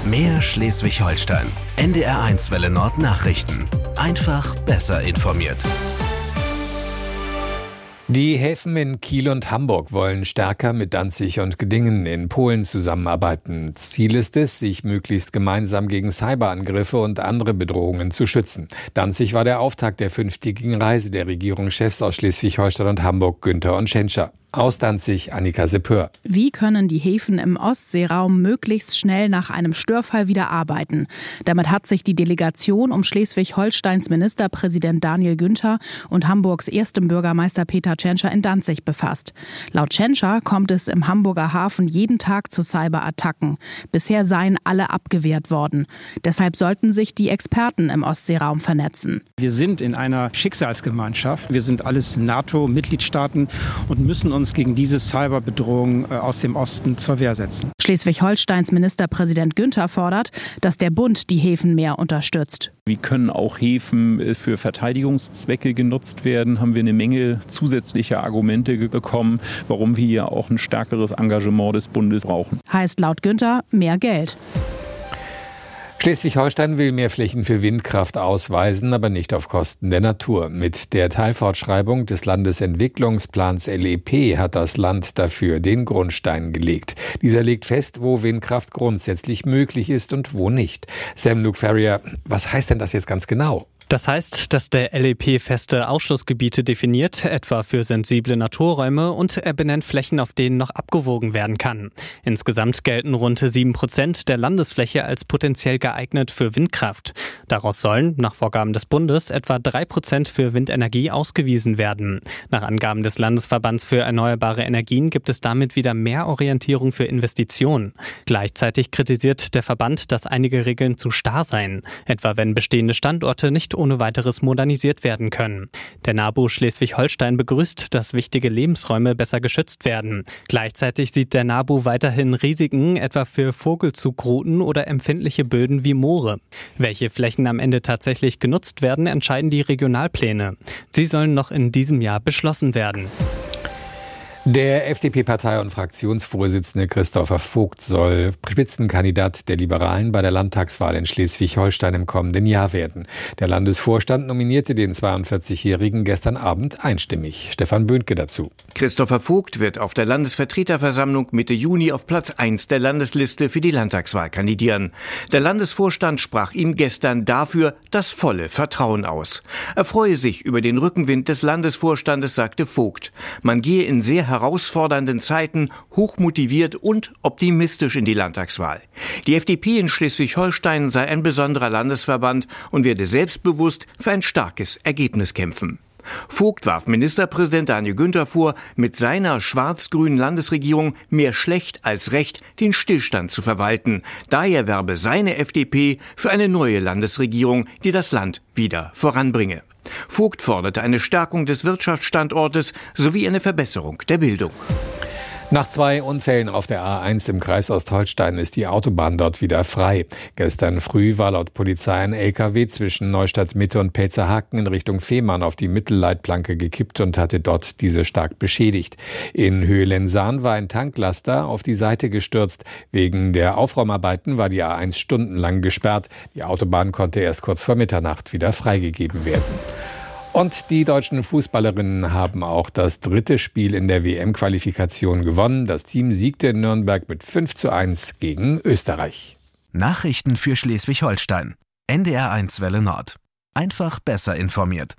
Mehr Schleswig-Holstein. NDR1 Welle Nord Nachrichten. Einfach besser informiert. Die Häfen in Kiel und Hamburg wollen stärker mit Danzig und Gdingen in Polen zusammenarbeiten. Ziel ist es, sich möglichst gemeinsam gegen Cyberangriffe und andere Bedrohungen zu schützen. Danzig war der Auftakt der 5-tägigen Reise der Regierungschefs aus Schleswig-Holstein und Hamburg, Günther und Tschentscher. Aus Danzig, Annika Seppör. Wie können die Häfen im Ostseeraum möglichst schnell nach einem Störfall wieder arbeiten? Damit hat sich die Delegation um Schleswig-Holsteins Ministerpräsident Daniel Günther und Hamburgs erstem Bürgermeister Peter Tschentscher in Danzig befasst. Laut Tschentscher kommt es im Hamburger Hafen jeden Tag zu Cyberattacken. Bisher seien alle abgewehrt worden. Deshalb sollten sich die Experten im Ostseeraum vernetzen. Wir sind in einer Schicksalsgemeinschaft. Wir sind alles NATO-Mitgliedstaaten und müssen uns gegen diese Cyberbedrohung aus dem Osten zur Wehr setzen. Schleswig-Holsteins Ministerpräsident Günther fordert, dass der Bund die Häfen mehr unterstützt. Wie können auch Häfen für Verteidigungszwecke genutzt werden? Haben wir eine Menge zusätzlicher Argumente bekommen, warum wir hier auch ein stärkeres Engagement des Bundes brauchen. Heißt laut Günther mehr Geld. Schleswig-Holstein will mehr Flächen für Windkraft ausweisen, aber nicht auf Kosten der Natur. Mit der Teilfortschreibung des Landesentwicklungsplans LEP hat das Land dafür den Grundstein gelegt. Dieser legt fest, wo Windkraft grundsätzlich möglich ist und wo nicht. Sam Luke Ferrier, was heißt denn das jetzt ganz genau? Das heißt, dass der LEP feste Ausschlussgebiete definiert, etwa für sensible Naturräume, und er benennt Flächen, auf denen noch abgewogen werden kann. Insgesamt gelten rund 7% der Landesfläche als potenziell geeignet für Windkraft. Daraus sollen, nach Vorgaben des Bundes, etwa 3% für Windenergie ausgewiesen werden. Nach Angaben des Landesverbands für erneuerbare Energien gibt es damit wieder mehr Orientierung für Investitionen. Gleichzeitig kritisiert der Verband, dass einige Regeln zu starr seien, etwa wenn bestehende Standorte nicht ohne weiteres modernisiert werden können. Der NABU Schleswig-Holstein begrüßt, dass wichtige Lebensräume besser geschützt werden. Gleichzeitig sieht der NABU weiterhin Risiken, etwa für Vogelzugrouten oder empfindliche Böden wie Moore. Welche Flächen am Ende tatsächlich genutzt werden, entscheiden die Regionalpläne. Sie sollen noch in diesem Jahr beschlossen werden. Der FDP-Partei- und Fraktionsvorsitzende Christopher Vogt soll Spitzenkandidat der Liberalen bei der Landtagswahl in Schleswig-Holstein im kommenden Jahr werden. Der Landesvorstand nominierte den 42-Jährigen gestern Abend einstimmig. Stefan Böhnke dazu. Christopher Vogt wird auf der Landesvertreterversammlung Mitte Juni auf Platz 1 der Landesliste für die Landtagswahl kandidieren. Der Landesvorstand sprach ihm gestern dafür das volle Vertrauen aus. Er freue sich über den Rückenwind des Landesvorstandes, sagte Vogt. Man gehe in sehr herausfordernden Zeiten hochmotiviert und optimistisch in die Landtagswahl. Die FDP in Schleswig-Holstein sei ein besonderer Landesverband und werde selbstbewusst für ein starkes Ergebnis kämpfen. Vogt warf Ministerpräsident Daniel Günther vor, mit seiner schwarz-grünen Landesregierung mehr schlecht als recht den Stillstand zu verwalten. Daher werbe seine FDP für eine neue Landesregierung, die das Land wieder voranbringe. Vogt forderte eine Stärkung des Wirtschaftsstandortes sowie eine Verbesserung der Bildung. Nach 2 Unfällen auf der A1 im Kreis Ostholstein ist die Autobahn dort wieder frei. Gestern früh war laut Polizei ein LKW zwischen Neustadt Mitte und Pelzerhaken in Richtung Fehmarn auf die Mittelleitplanke gekippt und hatte dort diese stark beschädigt. In Höhe-Lensahn war ein Tanklaster auf die Seite gestürzt. Wegen der Aufräumarbeiten war die A1 stundenlang gesperrt. Die Autobahn konnte erst kurz vor Mitternacht wieder freigegeben werden. Und die deutschen Fußballerinnen haben auch das 3. Spiel in der WM-Qualifikation gewonnen. Das Team siegte in Nürnberg mit 5:1 gegen Österreich. Nachrichten für Schleswig-Holstein. NDR1 Welle Nord. Einfach besser informiert.